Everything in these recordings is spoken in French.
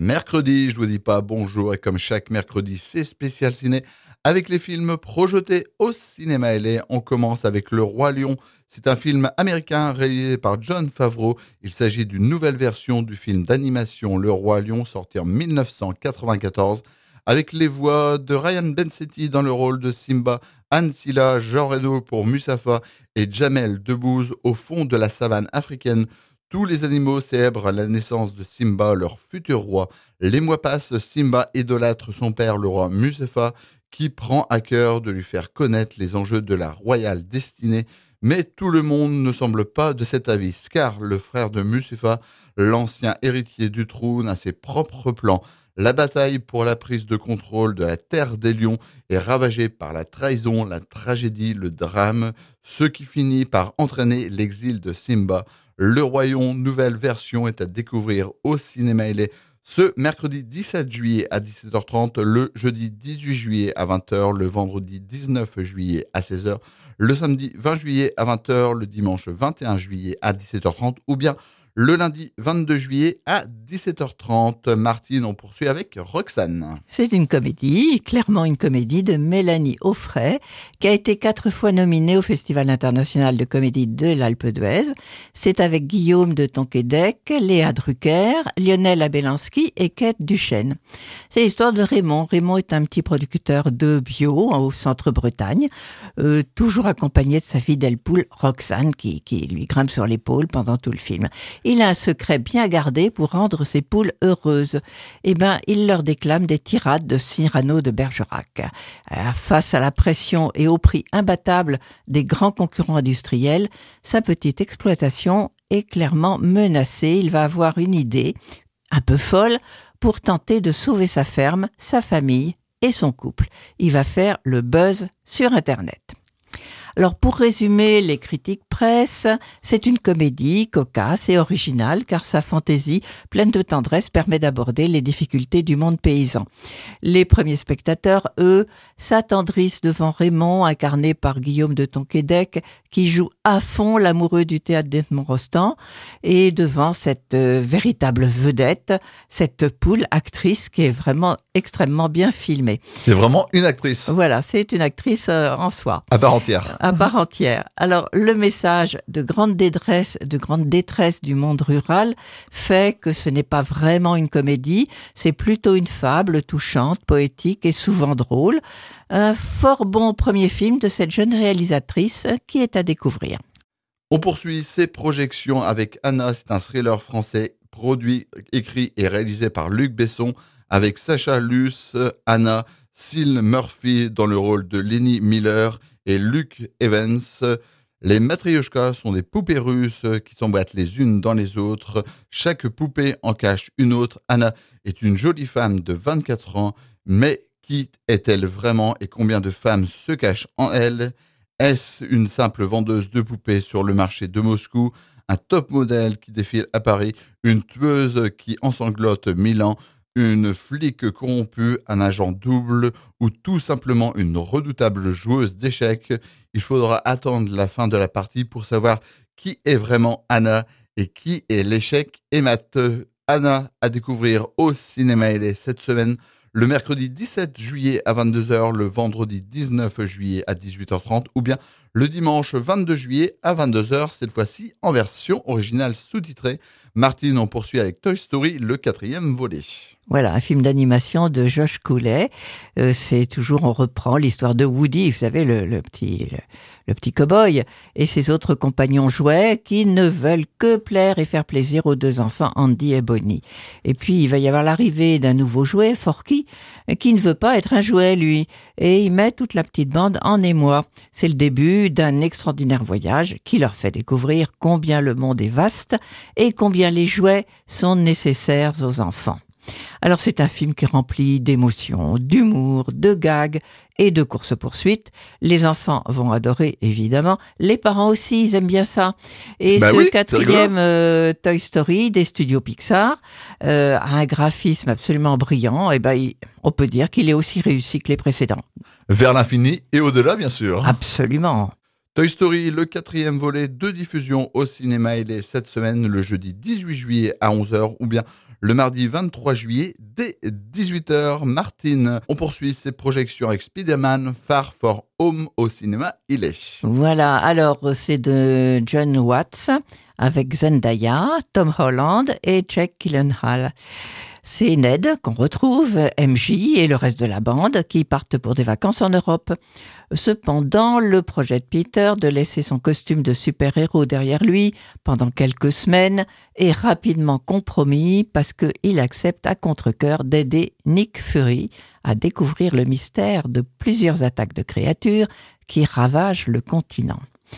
mercredi. Je vous dis pas bonjour et comme chaque mercredi, c'est spécial ciné avec les films projetés au cinéma LA. On commence avec Le Roi Lion. C'est un film américain réalisé par Jon Favreau. Il s'agit d'une nouvelle version du film d'animation Le Roi Lion sorti en 1994 avec les voix de Ryan Bensetti dans le rôle de Simba, Anne Silla, Jean Reno pour Mustapha et Jamel Debbouze au fond de la savane africaine. Tous les animaux célèbrent la naissance de Simba, leur futur roi. Les mois passent, Simba idolâtre son père, le roi Mustapha, qui prend à cœur de lui faire connaître les enjeux de la royale destinée. Mais tout le monde ne semble pas de cet avis. Scar, le frère de Mustapha, l'ancien héritier du trône, a ses propres plans. La bataille pour la prise de contrôle de la terre des lions est ravagée par la trahison, la tragédie, le drame, ce qui finit par entraîner l'exil de Simba. Le Royaume, nouvelle version, est à découvrir au cinéma LA ce mercredi 17 juillet à 17h30, le jeudi 18 juillet à 20h, le vendredi 19 juillet à 16h, le samedi 20 juillet à 20h, le dimanche 21 juillet à 17h30 ou bien le lundi 22 juillet à 17h30. Martine, on poursuit avec Roxane. C'est une comédie, clairement une comédie de Mélanie Offray, qui a été 4 fois nominée au Festival international de comédie de l'Alpe d'Huez. C'est avec Guillaume de Tonquédec, Léa Drucker, Lionel Abelansky et Kate Duchesne. C'est l'histoire de Raymond. Raymond est un petit producteur de bio au centre-Bretagne, toujours accompagné de sa fidèle poule Roxane, qui lui grimpe sur l'épaule pendant tout le film. Il a un secret bien gardé pour rendre ses poules heureuses. Il leur déclame des tirades de Cyrano de Bergerac. Face à la pression et au prix imbattable des grands concurrents industriels, sa petite exploitation est clairement menacée. Il va avoir une idée, un peu folle, pour tenter de sauver sa ferme, sa famille et son couple. Il va faire le buzz sur Internet. Alors pour résumer les critiques presse, c'est une comédie cocasse et originale car sa fantaisie pleine de tendresse permet d'aborder les difficultés du monde paysan. Les premiers spectateurs, eux, s'attendrissent devant Raymond, incarné par Guillaume de Tonquédec, qui joue à fond l'amoureux du théâtre d'Edmond Rostand, et devant cette véritable vedette, cette poule actrice qui est vraiment extrêmement bien filmée. C'est vraiment une actrice. Voilà, c'est une actrice en soi. À part entière. À part entière. Alors, le message de grande détresse du monde rural fait que ce n'est pas vraiment une comédie, c'est plutôt une fable touchante, poétique et souvent drôle. Un fort bon premier film de cette jeune réalisatrice qui est à découvrir. On poursuit ses projections avec Anna, c'est un thriller français produit, écrit et réalisé par Luc Besson avec Sacha Luce, Anna, Cillian Murphy dans le rôle de Lenny Miller et Luke Evans. Les matrioshkas sont des poupées russes qui s'emboîtent les unes dans les autres. Chaque poupée en cache une autre. Anna est une jolie femme de 24 ans, mais qui est-elle vraiment et combien de femmes se cachent en elle? Est-ce une simple vendeuse de poupées sur le marché de Moscou, un top modèle qui défile à Paris, une tueuse qui ensanglote Milan, une flic corrompue, un agent double ou tout simplement une redoutable joueuse d'échecs? Il faudra attendre la fin de la partie pour savoir qui est vraiment Anna et qui est l'échec et Matt. Anna à découvrir au cinéma LA cette semaine, le mercredi 17 juillet à 22h, le vendredi 19 juillet à 18h30 ou bien le dimanche 22 juillet à 22h, cette fois-ci en version originale sous-titrée. Martine, on poursuit avec Toy Story, le 4e volet. Voilà, un film d'animation de Josh Cooley. C'est toujours, on reprend l'histoire de Woody, vous savez, le petit cow-boy, et ses autres compagnons jouets qui ne veulent que plaire et faire plaisir aux 2 enfants, Andy et Bonnie. Et puis, il va y avoir l'arrivée d'un nouveau jouet, Forky, qui ne veut pas être un jouet, lui. Et il met toute la petite bande en émoi. C'est le début d'un extraordinaire voyage qui leur fait découvrir combien le monde est vaste et combien les jouets sont nécessaires aux enfants. Alors c'est un film qui est rempli d'émotions, d'humour, de gags et de courses-poursuites. Les enfants vont adorer, évidemment. Les parents aussi, ils aiment bien ça. Et ce 4e Toy Story des studios Pixar a un graphisme absolument brillant. Et on peut dire qu'il est aussi réussi que les précédents. Vers l'infini et au-delà, bien sûr. Absolument. Toy Story, le 4e volet de diffusion au cinéma LA cette semaine, le jeudi 18 juillet à 11h ou bien le mardi 23 juillet dès 18h. Martine, on poursuit ses projections avec Spider-Man Far From Home au cinéma. Il est. Voilà, alors c'est de John Watts avec Zendaya, Tom Holland et Jake Gyllenhaal. C'est Ned qu'on retrouve, MJ et le reste de la bande qui partent pour des vacances en Europe. Cependant, le projet de Peter de laisser son costume de super-héros derrière lui pendant quelques semaines est rapidement compromis parce qu'il accepte à contre-cœur d'aider Nick Fury à découvrir le mystère de plusieurs attaques de créatures qui ravagent le continent.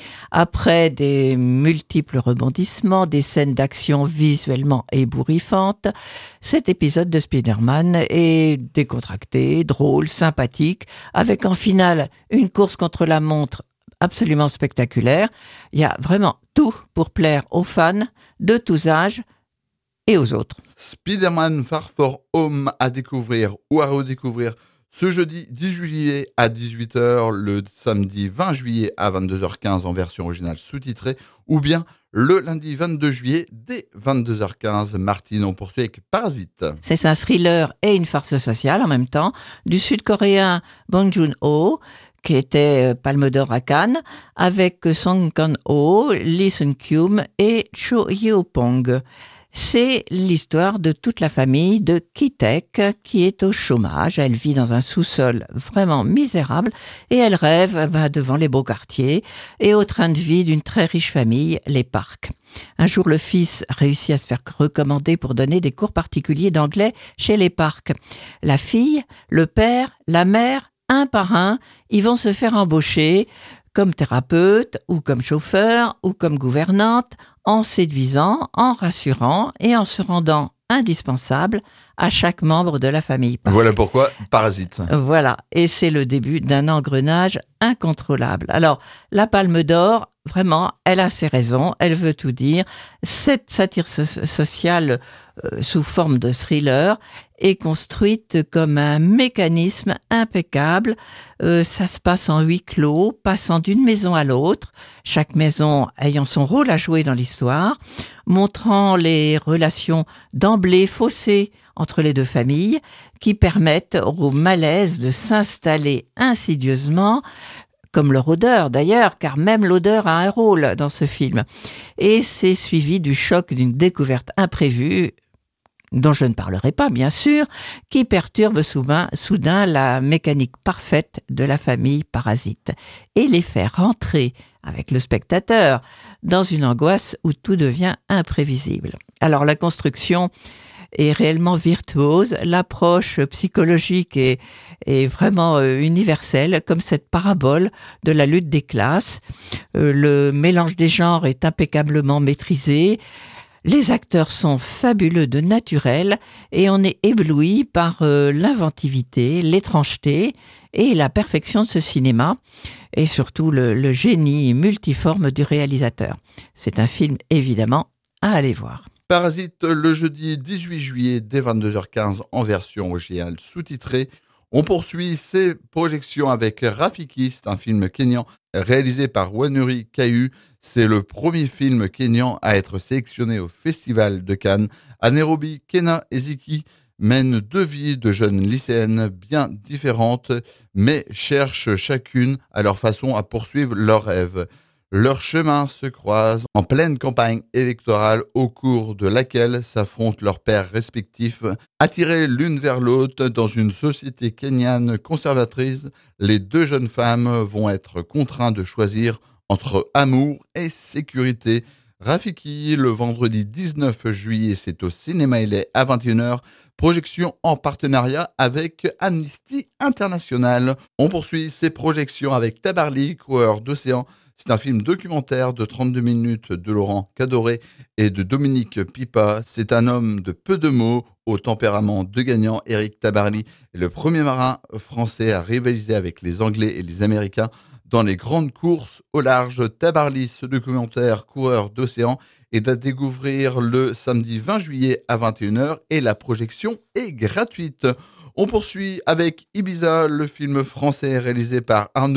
Après des multiples rebondissements, des scènes d'action visuellement ébouriffantes, cet épisode de Spider-Man est décontracté, drôle, sympathique, avec en finale une course contre la montre absolument spectaculaire. Il y a vraiment tout pour plaire aux fans de tous âges et aux autres. Spider-Man Far From Home à découvrir ou à redécouvrir ce jeudi 10 juillet à 18h, le samedi 20 juillet à 22h15 en version originale sous-titrée, ou bien le lundi 22 juillet dès 22h15. Martine, on poursuit avec Parasite. C'est un thriller et une farce sociale en même temps, du sud-coréen Bong Joon-ho, qui était Palme d'Or à Cannes, avec Song Kang-ho, Lee Sun-kyum et Cho Ye-pong. C'est l'histoire de toute la famille de Ki-taek qui est au chômage. Elle vit dans un sous-sol vraiment misérable et elle rêve devant les beaux quartiers et au train de vie d'une très riche famille, les Park. Un jour, le fils réussit à se faire recommander pour donner des cours particuliers d'anglais chez les Park. La fille, le père, la mère, un par un, ils vont se faire embaucher comme thérapeute ou comme chauffeur ou comme gouvernante, en séduisant, en rassurant et en se rendant indispensable à chaque membre de la famille Park. Voilà pourquoi Parasite. Voilà, et c'est le début d'un engrenage incontrôlable. Alors, la Palme d'Or, vraiment, elle a ses raisons, elle veut tout dire. Cette satire sociale sous forme de thriller est construite comme un mécanisme impeccable. Ça se passe en huis clos, passant d'une maison à l'autre, chaque maison ayant son rôle à jouer dans l'histoire, montrant les relations d'emblée faussées entre les deux familles, qui permettent au malaise de s'installer insidieusement, comme leur odeur d'ailleurs, car même l'odeur a un rôle dans ce film. Et c'est suivi du choc d'une découverte imprévue, dont je ne parlerai pas bien sûr, qui perturbe soudain la mécanique parfaite de la famille Parasite et les fait rentrer avec le spectateur dans une angoisse où tout devient imprévisible. Alors la construction est réellement virtuose, l'approche psychologique est vraiment universelle, comme cette parabole de la lutte des classes. Le mélange des genres est impeccablement maîtrisé. Les acteurs sont fabuleux de naturel et on est ébloui par l'inventivité, l'étrangeté et la perfection de ce cinéma et surtout le génie multiforme du réalisateur. C'est un film évidemment à aller voir. Parasite le jeudi 18 juillet dès 22h15 en version originale sous-titrée. On poursuit ses projections avec Rafiki, c'est un film kényan réalisé par Wanuri Kayu. C'est le premier film kényan à être sélectionné au Festival de Cannes. À Nairobi, Kenna et Ziki mènent deux vies de jeunes lycéennes bien différentes, mais cherchent chacune à leur façon à poursuivre leurs rêves. Leurs chemins se croisent en pleine campagne électorale au cours de laquelle s'affrontent leurs pères respectifs. Attirées l'une vers l'autre dans une société kenyane conservatrice, les deux jeunes femmes vont être contraintes de choisir entre amour et sécurité. Rafiki, le vendredi 19 juillet, c'est au Cinéma LA à 21h. Projection en partenariat avec Amnesty International. On poursuit ces projections avec Tabarly, coureur d'océan. C'est un film documentaire de 32 minutes de Laurent Cadoré et de Dominique Pipa. C'est un homme de peu de mots, au tempérament de gagnant. Éric Tabarly est le premier marin français à rivaliser avec les Anglais et les Américains dans les grandes courses au large. Tabarly, ce documentaire coureur d'océan, est à découvrir le samedi 20 juillet à 21h et la projection est gratuite. On poursuit avec Ibiza, le film français réalisé par Arnaud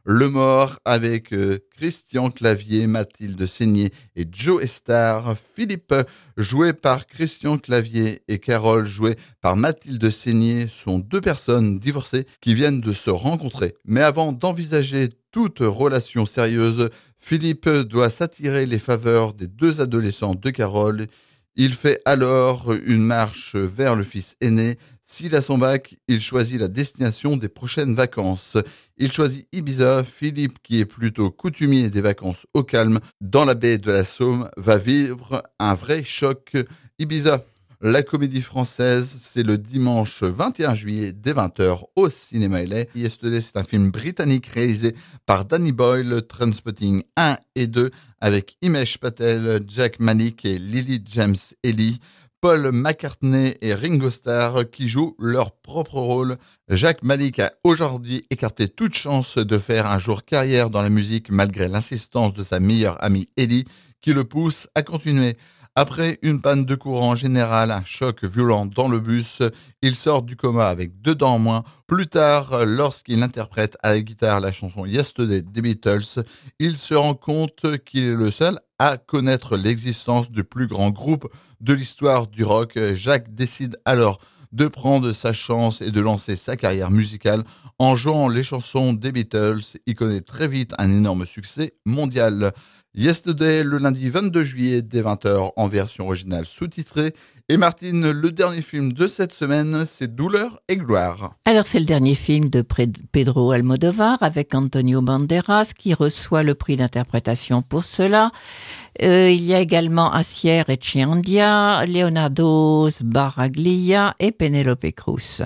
Le Mort avec Christian Clavier, Mathilde Seigné et Joe Estar. Philippe, joué par Christian Clavier, et Carole, jouée par Mathilde Seigné, sont deux personnes divorcées qui viennent de se rencontrer. Mais avant d'envisager toute relation sérieuse, Philippe doit s'attirer les faveurs des deux adolescents de Carole. Il fait alors une marche vers le fils aîné. S'il a son bac, il choisit la destination des prochaines vacances. Il choisit Ibiza. Philippe, qui est plutôt coutumier des vacances au calme dans la baie de la Somme, va vivre un vrai choc. Ibiza, la comédie française, c'est le dimanche 21 juillet dès 20h au Cinéma LA. Yesterday, c'est un film britannique réalisé par Danny Boyle, Trainspotting 1 et 2, avec Himesh Patel, Jack Malik et Lily James Ellie. Paul McCartney et Ringo Starr qui jouent leur propre rôle. Jack Malik a aujourd'hui écarté toute chance de faire un jour carrière dans la musique malgré l'insistance de sa meilleure amie Ellie qui le pousse à continuer. Après une panne de courant générale, un choc violent dans le bus, il sort du coma avec 2 dents en moins. Plus tard, lorsqu'il interprète à la guitare la chanson Yesterday des Beatles, il se rend compte qu'il est le seul à connaître l'existence du plus grand groupe de l'histoire du rock. Jacques décide alors de prendre sa chance et de lancer sa carrière musicale en jouant les chansons des Beatles. Il connaît très vite un énorme succès mondial. Yesterday, le lundi 22 juillet dès 20h en version originale sous-titrée. Et Martine, le dernier film de cette semaine, c'est Douleur et gloire. Alors c'est le dernier film de Pedro Almodovar avec Antonio Banderas qui reçoit le prix d'interprétation pour cela. Il y a également Asier Echeandia, Leonardo Sbaraglia et Penélope Cruz.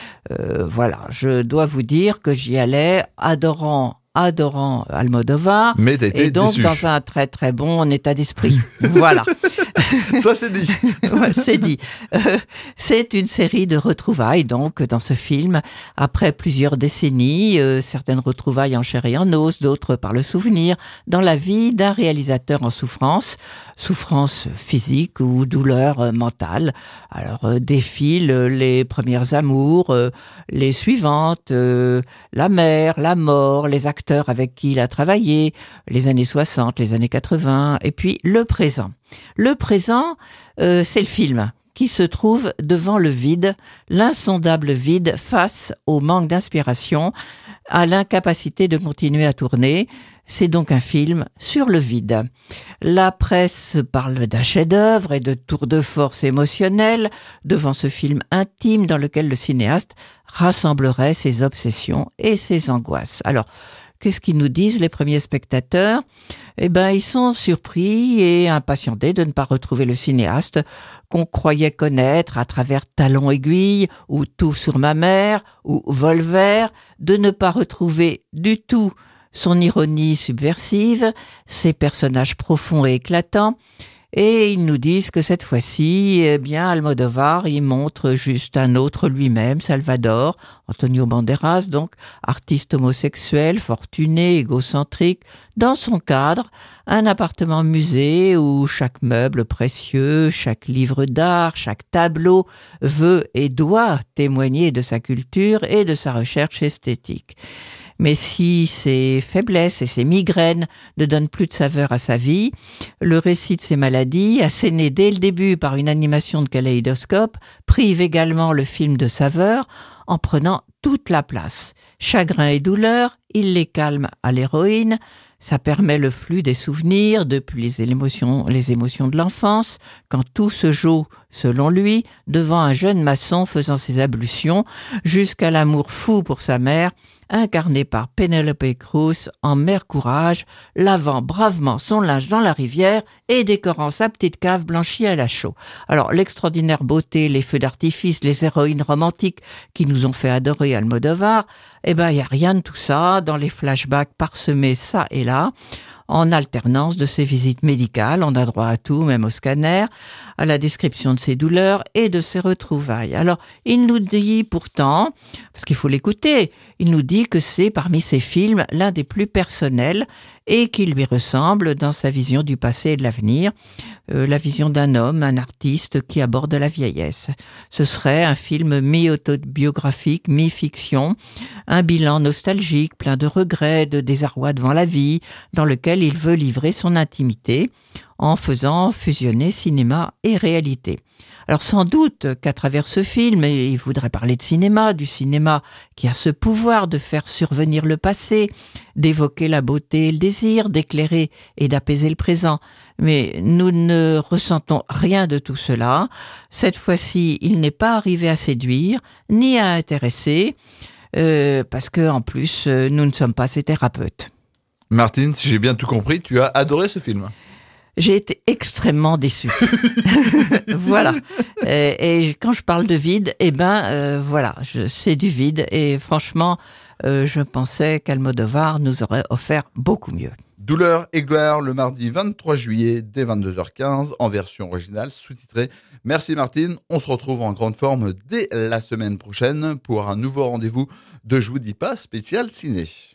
Voilà, je dois vous dire que j'y allais adorant Almodovar, mais et donc déçu. Dans un très très bon état d'esprit. Voilà. Ça c'est dit. Ouais, c'est dit. C'est une série de retrouvailles donc dans ce film après plusieurs décennies, certaines retrouvailles en chair et en os, d'autres par le souvenir, dans la vie d'un réalisateur en souffrance physique ou douleur mentale. Alors défilent les premières amours, les suivantes, la mère, la mort, les acteurs avec qui il a travaillé, les années 60, les années 80, et puis le présent. Le présent, c'est le film qui se trouve devant le vide, l'insondable vide face au manque d'inspiration, à l'incapacité de continuer à tourner. C'est donc un film sur le vide. La presse parle d'un chef-d'œuvre et de tour de force émotionnel devant ce film intime dans lequel le cinéaste rassemblerait ses obsessions et ses angoisses. Alors, qu'est-ce qu'ils nous disent les premiers spectateurs ? Eh ben, ils sont surpris et impatientés de ne pas retrouver le cinéaste qu'on croyait connaître à travers Talons aiguilles ou Tout sur ma mère ou Vol vert, de ne pas retrouver du tout son ironie subversive, ses personnages profonds et éclatants. Et ils nous disent que cette fois-ci, eh bien, Almodovar, il montre juste un autre lui-même, Salvador, Antonio Banderas, donc, artiste homosexuel, fortuné, égocentrique, dans son cadre, un appartement musée où chaque meuble précieux, chaque livre d'art, chaque tableau veut et doit témoigner de sa culture et de sa recherche esthétique. Mais si ses faiblesses et ses migraines ne donnent plus de saveur à sa vie, le récit de ses maladies, asséné dès le début par une animation de kaléidoscope, prive également le film de saveur en prenant toute la place. Chagrin et douleur, il les calme à l'héroïne. Ça permet le flux des souvenirs depuis les émotions de l'enfance, quand tout se joue, selon lui, devant un jeune maçon faisant ses ablutions, jusqu'à l'amour fou pour sa mère, incarné par Penélope Cruz en mère courage, lavant bravement son linge dans la rivière et décorant sa petite cave blanchie à la chaux. Alors, l'extraordinaire beauté, les feux d'artifice, les héroïnes romantiques qui nous ont fait adorer Almodovar, eh ben, il n'y a rien de tout ça dans les flashbacks parsemés ça et là, en alternance de ses visites médicales. On a droit à tout, même au scanner, à la description de ses douleurs et de ses retrouvailles. Alors, il nous dit pourtant, parce qu'il faut l'écouter, il nous dit que c'est parmi ses films l'un des plus personnels et qui lui ressemble dans sa vision du passé et de l'avenir, la vision d'un homme, un artiste qui aborde la vieillesse. Ce serait un film mi-autobiographique, mi-fiction, un bilan nostalgique, plein de regrets, de désarroi devant la vie, dans lequel il veut livrer son intimité en faisant fusionner cinéma et réalité. Alors sans doute qu'à travers ce film, il voudrait parler de cinéma, du cinéma qui a ce pouvoir de faire survenir le passé, d'évoquer la beauté et le désir, d'éclairer et d'apaiser le présent. Mais nous ne ressentons rien de tout cela. Cette fois-ci, il n'est pas arrivé à séduire, ni à intéresser, parce que en plus, nous ne sommes pas ses thérapeutes. Martine, si j'ai bien tout compris, tu as adoré ce film. J'ai été extrêmement déçue. Voilà. Et quand je parle de vide, voilà, c'est du vide. Et franchement, je pensais qu'Almodovar nous aurait offert beaucoup mieux. Douleur et gloire, le mardi 23 juillet dès 22h15 en version originale sous-titrée. Merci Martine, on se retrouve en grande forme dès la semaine prochaine pour un nouveau rendez-vous de Je vous dis pas spécial ciné.